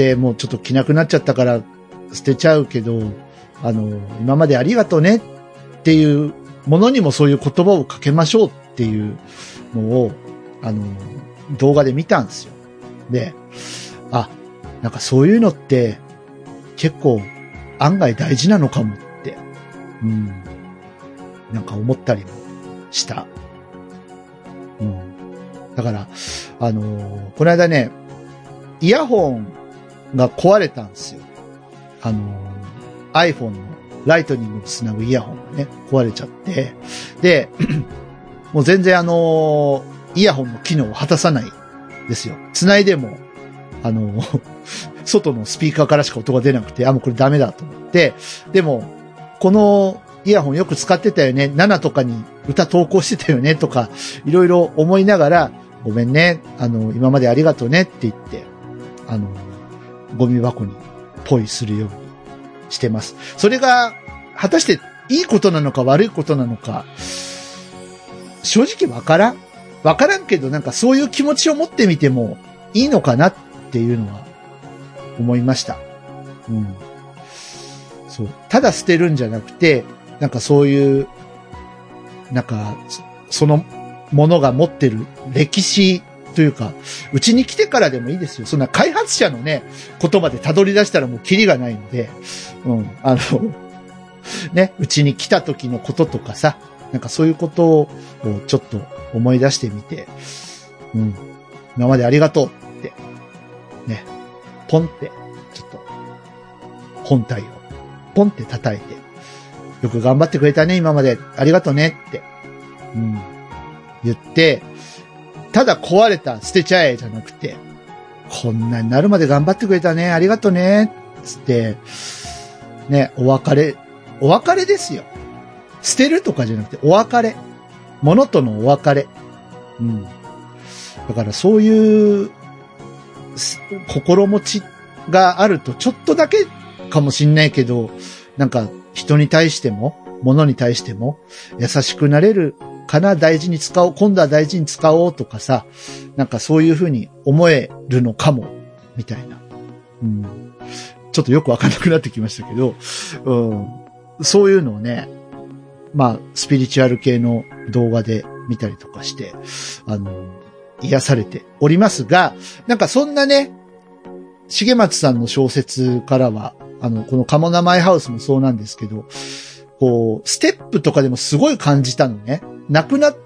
もうちょっと着なくなっちゃったから捨てちゃうけど、あの、今までありがとうねっていうものにもそういう言葉をかけましょうっていうのを、あの、動画で見たんですよ。で、あ、なんかそういうのって結構案外大事なのかもって、うん、なんか思ったりもした。うん、だから、あのー、この間ね、イヤホンが壊れたんですよ。あのー、iPhone のライトニングにつなぐイヤホンがね、壊れちゃって、で、もう全然あのー、イヤホンの機能を果たさないですよ。繋いでも、あのー、外のスピーカーからしか音が出なくて、あ、もうこれダメだと思って、でも、このイヤホンよく使ってたよね、ななとかに歌投稿してたよねとか、いろいろ思いながら、ごめんね、あの、今までありがとうねって言って、あの、ゴミ箱にポイするようにしてます。それが、果たしていいことなのか悪いことなのか、正直わからん。わからんけど、なんかそういう気持ちを持ってみてもいいのかなっていうのは思いました。うん。そう。ただ捨てるんじゃなくて、なんかそういう、なんか、そのものが持ってる歴史というか、うちに来てからでもいいですよ。そんな開発者のね、言葉で辿り出したらもうキリがないので、うん、あの、ね、うちに来た時のこととかさ、なんかそういうことをちょっと思い出してみて、うん、今までありがとうって、ね、ポンって、ちょっと、本体を、ポンって叩いて、よく頑張ってくれたね、今まで。ありがとうねって。うん。言って、ただ壊れた捨てちゃえじゃなくて、こんなになるまで頑張ってくれたね、ありがとうね、つって、ね、お別れ、お別れですよ。捨てるとかじゃなくて、お別れ。物とのお別れ。うん。だからそういう、心持ちがあると、ちょっとだけかもしんないけど、なんか、人に対しても、物に対しても、優しくなれるかな、大事に使おう、今度は大事に使おうとかさ、なんかそういうふうに思えるのかも、みたいな。うん、ちょっとよくわかんなくなってきましたけど、うん、そういうのをね、まあ、スピリチュアル系の動画で見たりとかして、あの、癒されておりますが、なんかそんなね、重松さんの小説からは、あの、このカモナマイハウスもそうなんですけど、こう、ステップとかでもすごい感じたのね。亡くなった、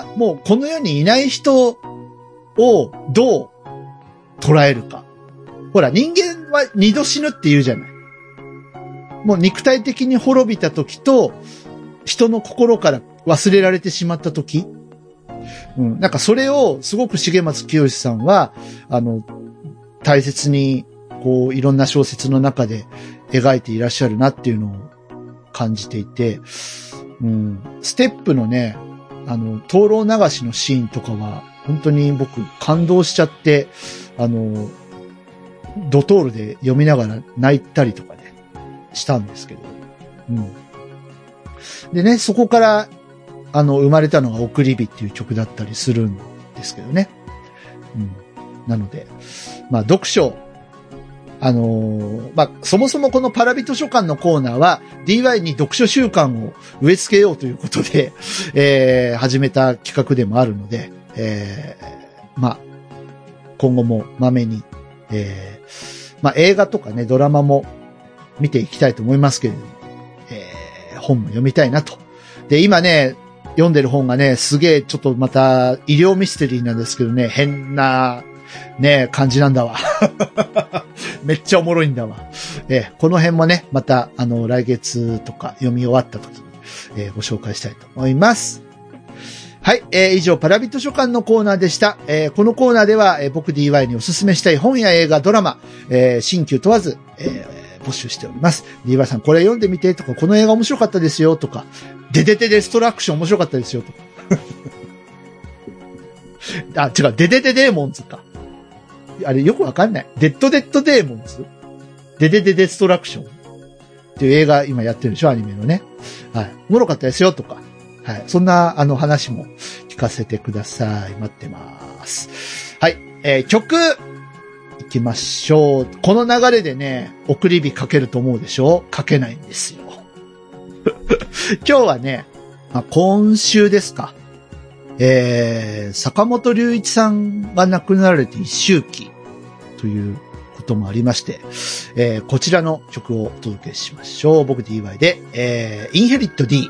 もうこの世にいない人をどう捉えるか。ほら、人間は二度死ぬって言うじゃない。もう肉体的に滅びた時と、人の心から忘れられてしまった時。うん、なんかそれをすごく重松清さんは、あの、大切に、こう、いろんな小説の中で描いていらっしゃるなっていうのを感じていて、うん、ステップのね、あの、灯籠流しのシーンとかは、本当に僕感動しちゃって、あの、ドトールで読みながら泣いたりとかね、したんですけど、うん。でね、そこから、あの、生まれたのが送り火っていう曲だったりするんですけどね。うん。なので、まあ、読書、あのー、まあ、そもそもこのパラビ図書館のコーナーは ディーワイ に読書習慣を植え付けようということで、えー、始めた企画でもあるので、えー、まあ、今後もまめに、えー、まあ、映画とかね、ドラマも見ていきたいと思いますけれども、えー、本も読みたいなと。で、今ね、読んでる本がね、すげえちょっとまた医療ミステリーなんですけどね、変な、ねえ、感じなんだわ。めっちゃおもろいんだわ。えー、この辺もね、また、あの、来月とか読み終わった時に、えー、ご紹介したいと思います。はい、えー、以上、パラビ図書館のコーナーでした。えー、このコーナーでは、えー、僕 ディーワイ におすすめしたい本や映画、ドラマ、えー、新旧問わず、えー、募集しております。ディーワイ さん、これ読んでみてとか、この映画面白かったですよとか、デデデデストラクション面白かったですよとか。 あ、違う、デデデデーモンズか。あれよくわかんない。デッドデッドデーモンズデデデデストラクションっていう映画今やってるでしょ、アニメのね。はい。おもろかったですよ、とか。はい。そんな、あの話も聞かせてください。待ってます。はい。えー、曲、行きましょう。この流れでね、送り火かけると思うでしょ？かけないんですよ。今日はね、まあ、今週ですか。えー、坂本龍一さんが亡くなられて一周忌ということもありまして、えー、こちらの曲をお届けしましょう。僕 ディーワイ で、えー、インヘリット D。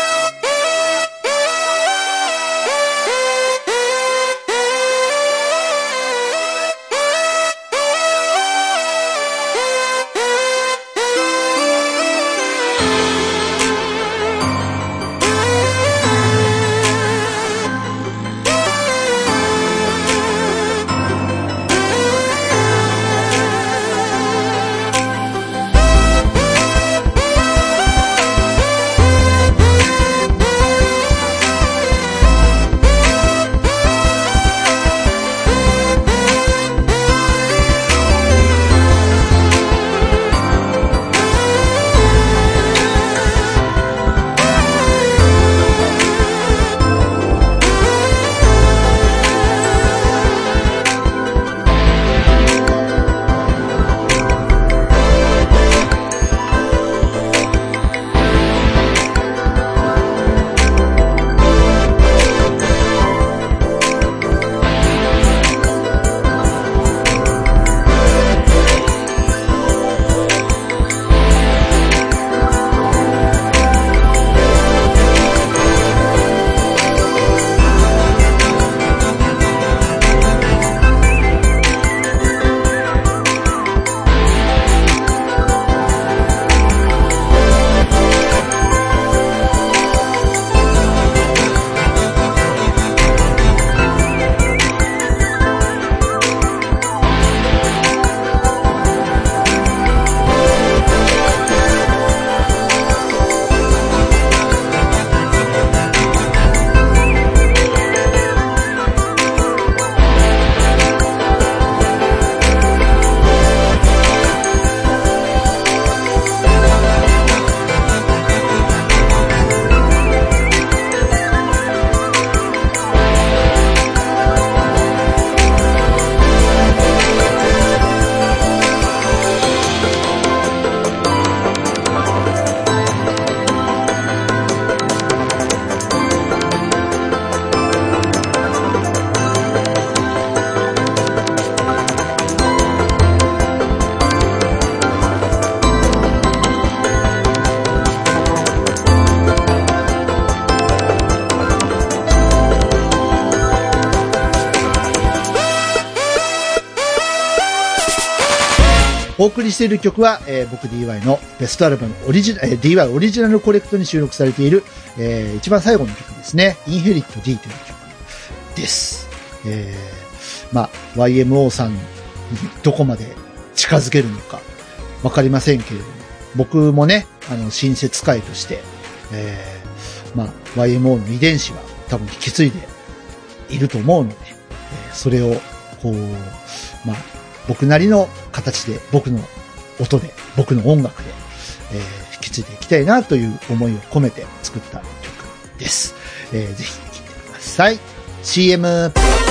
お送りしている曲は、えー、僕 ディーワイ のベストアルバムオリジナル、えー、ディーワイ オリジナルコレクトに収録されている、えー、一番最後の曲ですね。インヘリット D という曲です。えー、まあ、ワイエムオー さんにどこまで近づけるのかわかりませんけれども、僕もね、あの、新設会として、えー、まあ、ワイエムオー の遺伝子は多分引き継いでいると思うので、えー、それを、こう、まあ、僕なりの形で、僕の音で、僕の音楽で、えー、引き継いでいきたいなという思いを込めて作った曲です。えー、ぜひ聴いてください。シーエム。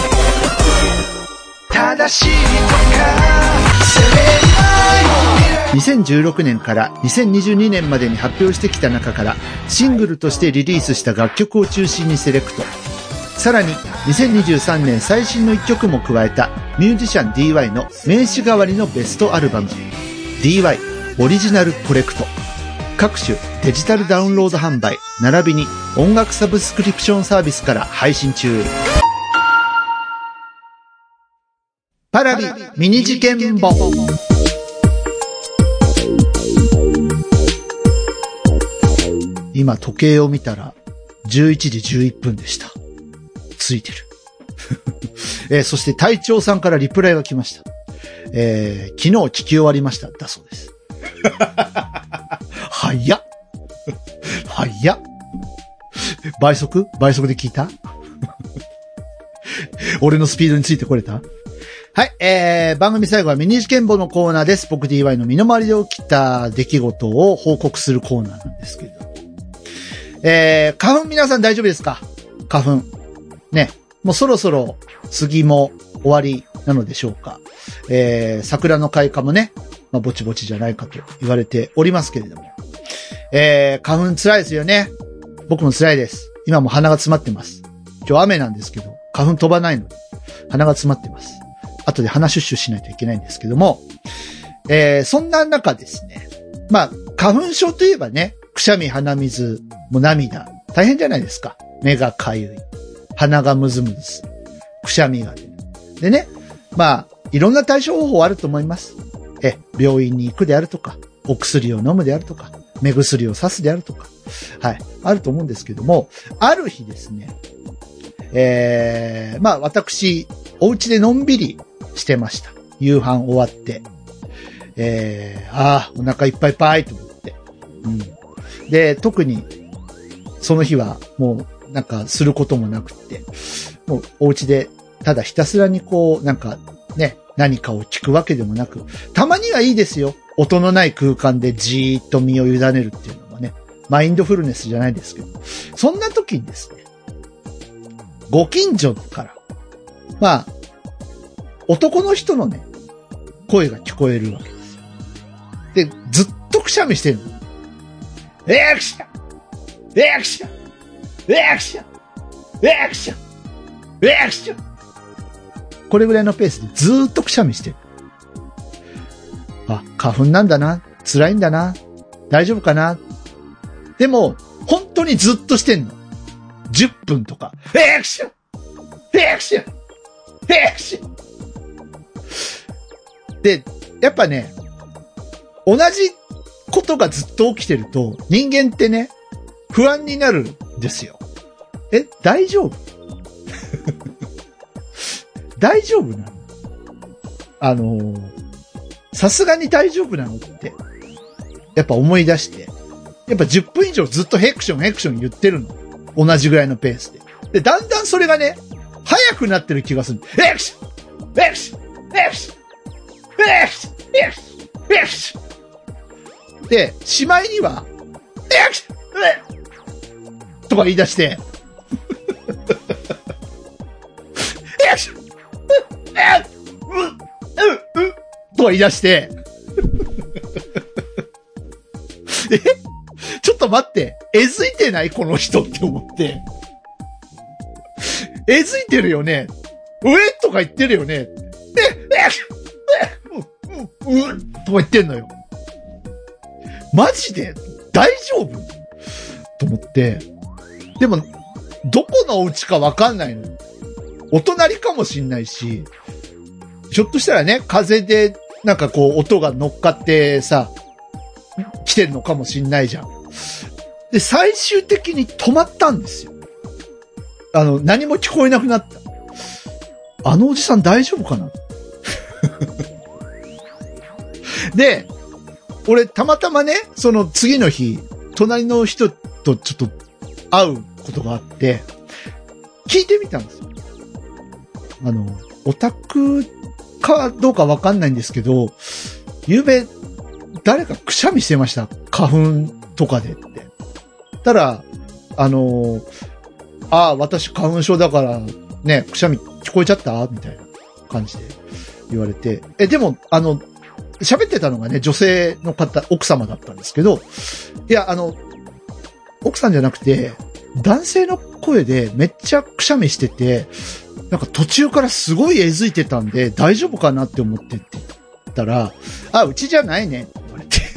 正しいとか、にせんじゅうろくねんからにせんにじゅうにねんまでに発表してきた中からシングルとしてリリースした楽曲を中心にセレクト。さらににせんにじゅうさんねん最新のいっきょくも加えたミュージシャン ディーワイ の名刺代わりのベストアルバム ディーワイ オリジナルコレクト、各種デジタルダウンロード販売並びに音楽サブスクリプションサービスから配信中。パラビミニ事件簿。今時計を見たらじゅういちじじゅういっぷんでした。ついてる。えー、そして隊長さんからリプライが来ました。えー、昨日聞き終わりましただそうです。早っ。早っ。倍速倍速で聞いた俺のスピードについてこれた？はい、えー、番組最後はミニ事件簿のコーナーです。僕 ディーワイ の身の回りで起きた出来事を報告するコーナーなんですけれど。えー、花粉皆さん大丈夫ですか？花粉。ね。もうそろそろ次も終わりなのでしょうか。えー、桜の開花もね、まあ、ぼちぼちじゃないかと言われておりますけれども。えー、花粉辛いですよね。僕も辛いです。今も鼻が詰まってます。今日雨なんですけど、花粉飛ばないので、鼻が詰まってます。後で鼻シュッシュしないといけないんですけども、えー、そんな中ですね。まあ、花粉症といえばね、くしゃみ、鼻水、もう涙。大変じゃないですか。目がかゆい。鼻がムズムズする。くしゃみが出る。でね、まあ、いろんな対処方法あると思います。え、病院に行くであるとか、お薬を飲むであるとか、目薬をさすであるとか、はい、あると思うんですけども、ある日ですね、えー、まあ私、お家でのんびりしてました。夕飯終わって。えー、ああ、お腹いっぱいいっぱいと思って。うん。で、特に、その日はもうなんかすることもなくって、もうお家でただひたすらにこう、なんかね、何かを聞くわけでもなく、たまにはいいですよ。音のない空間でじーっと身を委ねるっていうのもね、マインドフルネスじゃないですけど、そんな時にですね、ご近所から、まあ、男の人のね、声が聞こえるわけですよ。で、ずっとくしゃみしてるの。えーくしゃえーくしゃえーくしゃえーくしゃえーくしゃこれぐらいのペースでずーっとくしゃみしてる。あ、花粉なんだな。辛いんだな。大丈夫かな。でも、本当にずっとしてんの。じゅっぷんとか。えーくしゃえーくしゃえーくしゃで、やっぱね、同じことがずっと起きてると、人間ってね、不安になるんですよ。え、大丈夫大丈夫なの？あの、さすがに大丈夫なのって、やっぱ思い出して、やっぱじゅっぷん以上ずっとヘクションヘクション言ってるの。同じぐらいのペースで。で、だんだんそれがね、早くなってる気がする。ヘクションヘクションヘクションヘクションヘクションヘクションで、しまいには、ヘクションヘクとか言い出して、ヘクションとか言い出して、えちょっと待って、えずいてないこの人って思って。えずいてるよね。うえとか言ってるよね。え、え、う、う、う、とか言ってんのよ。マジで大丈夫と思って。でも、どこのお家かわかんないの。お隣かもしんないし、ひょっとしたらね、風でなんかこう音が乗っかってさ、来てんのかもしんないじゃん。で、最終的に止まったんですよ。あの、何も聞こえなくなった。あのおじさん大丈夫かなで、俺たまたまね、その次の日、隣の人とちょっと会うことがあって、聞いてみたんですよ。あの、オタクかどうかわかんないんですけど、ゆうべ誰かくしゃみしてました。花粉とかでって。たら、あの、ああ、私花粉症だからね、くしゃみ聞こえちゃったみたいな感じで言われて。え、でも、あの、喋ってたのがね、女性の方、奥様だったんですけど、いや、あの、奥さんじゃなくて、男性の声でめっちゃくしゃみしてて、なんか途中からすごいえずいてたんで、大丈夫かなって思ってって言ったら、あ、うちじゃないねって言われて。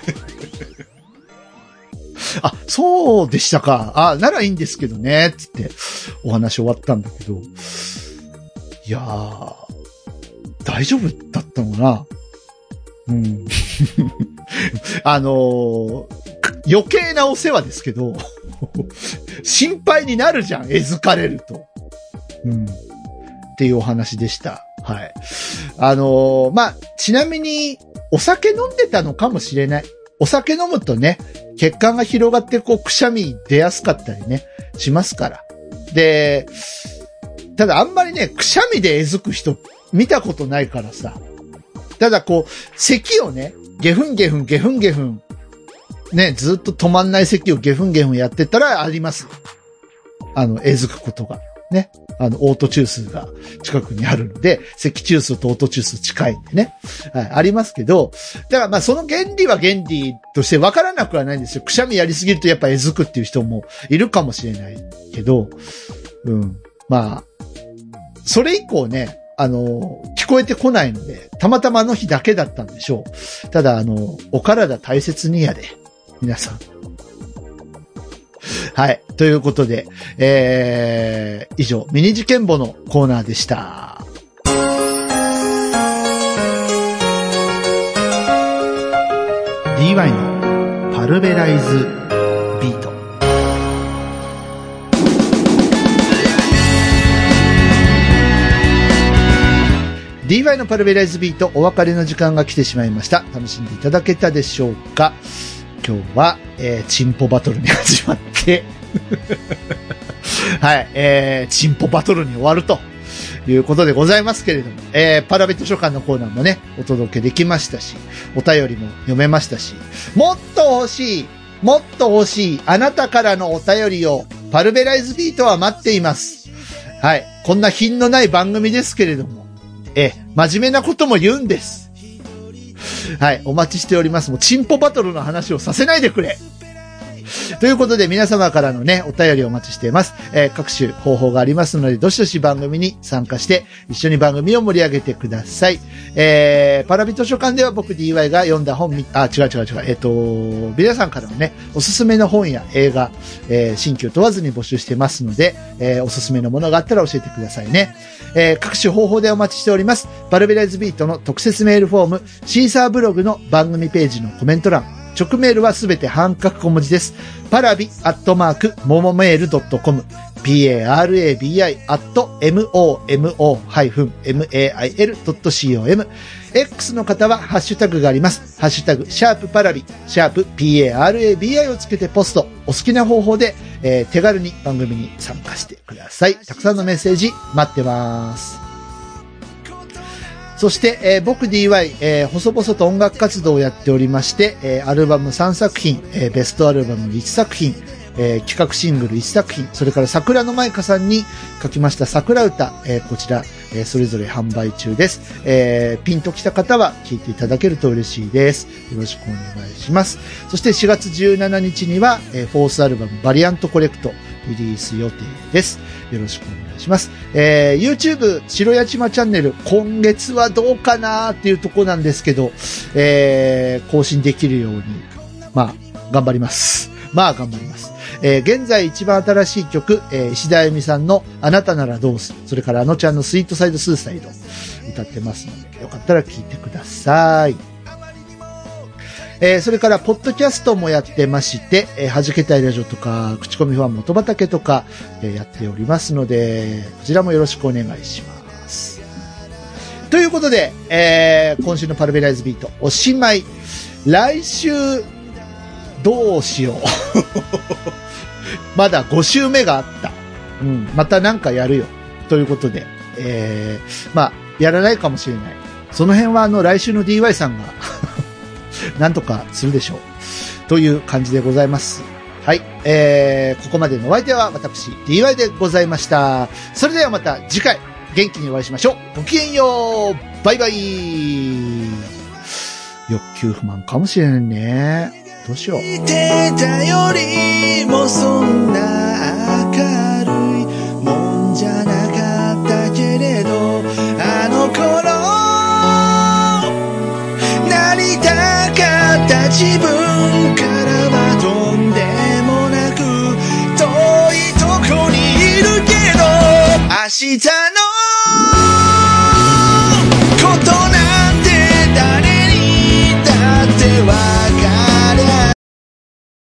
あ、そうでしたか。あ、ならいいんですけどね、つってお話終わったんだけど、いやー、大丈夫だったのかな。うん。あのー、余計なお世話ですけど、心配になるじゃん、えずかれると。うん。っていうお話でした。はい。あのー、まあ、ちなみに、お酒飲んでたのかもしれない。お酒飲むとね、血管が広がって、こう、くしゃみ出やすかったりね、しますから。で、 ただあんまりね、くしゃみでえずく人見たことないからさ。ただこう、咳をね、ゲフンゲフンゲフンゲフン、ね、ずっと止まんない咳をゲフンゲフンやってたらあります。あの、えずくことが。ね。あの、オート中枢が近くにあるので、咳中枢とオート中枢近いんでね。はい、ありますけど、だからまあその原理は原理として分からなくはないんですよ。くしゃみやりすぎるとやっぱえずくっていう人もいるかもしれないけど、うん。まあ、それ以降ね、あの、聞こえてこないので、たまたまあの日だけだったんでしょう。ただあの、お体大切にやで、皆さん。はい。ということで、えー、以上、ミニ事件簿のコーナーでした。ディーワイ のパルベライズビート。ディーワイ のパルベライズビート、お別れの時間が来てしまいました。楽しんでいただけたでしょうか。今日は、えー、チンポバトルに始まって、はい、えー、チンポバトルに終わるということでございますけれども、えー、パラビ図書館のコーナーもね、お届けできましたし、お便りも読めましたし、もっと欲しい、もっと欲しい、あなたからのお便りを、パルベライズビートは待っています。はい、こんな品のない番組ですけれども、えー、真面目なことも言うんです。はい、お待ちしております。もうチンポバトルの話をさせないでくれ。ということで皆様からのね、お便りをお待ちしています。えー、各種方法がありますので、どしどし番組に参加して、一緒に番組を盛り上げてください。えー、パラビ図書館では僕 ディーワイ が読んだ本み、あ、違う違う違う、えっと、皆さんからのね、おすすめの本や映画、えー、新旧問わずに募集してますので、えー、おすすめのものがあったら教えてくださいね。えー、各種方法でお待ちしております。パルベライズビートの特設メールフォーム、シーサーブログの番組ページのコメント欄、直メールはすべて半角小文字です。パラビアットマークモモメールドットコム パラビアットモモメールドットコム X の方はハッシュタグがあります。ハッシュタグシャープパラビシャープ パラビをつけてポスト。お好きな方法で、えー、手軽に番組に参加してください。たくさんのメッセージ待ってます。そして、えー、僕 ディーワイ、えー、細々と音楽活動をやっておりまして、えー、アルバムさんさく品、えー、ベストアルバムいちさく品、えー、企画シングルいちさく品、それから桜の舞香さんに書きました桜歌、えー、こちら、えー、それぞれ販売中です。えー、ピンときた方は聞いていただけると嬉しいです。よろしくお願いします。そしてしがつじゅうしちにちには、えー、フォースアルバムバリアントコレクトリリース予定です。よろしくお願いします。えー、YouTube 白八島チャンネル今月はどうかなーっていうところなんですけど、えー、更新できるようにまあ頑張ります。まあ頑張ります。えー、現在一番新しい曲、えー、石田あゆみさんのあなたならどうする、それからあのちゃんのスイートサイドスーサイド歌ってますので、よかったら聴いてください。えー、それから、ポッドキャストもやってまして、えー、はじけたいラジオとか、口コミファン元畑とか、えー、やっておりますので、こちらもよろしくお願いします。ということで、えー、今週のパルベライズビート、おしまい。来週、どうしよう。まだご週目があった。うん、またなんかやるよ。ということで、えー、まあ、やらないかもしれない。その辺は、あの、来週の ディーワイ さんが、なんとかするでしょう。という感じでございます。はい。えー、ここまでのお相手は私、ディーワイ でございました。それではまた次回、元気にお会いしましょう。ごきげんよう。バイバイ。欲求不満かもしれないね。どうしよう。言ってたよりもそんな明るいもんじゃなかったけれど、あの頃なりたかった自分からはとんでもなく遠いとこにいるけど、明日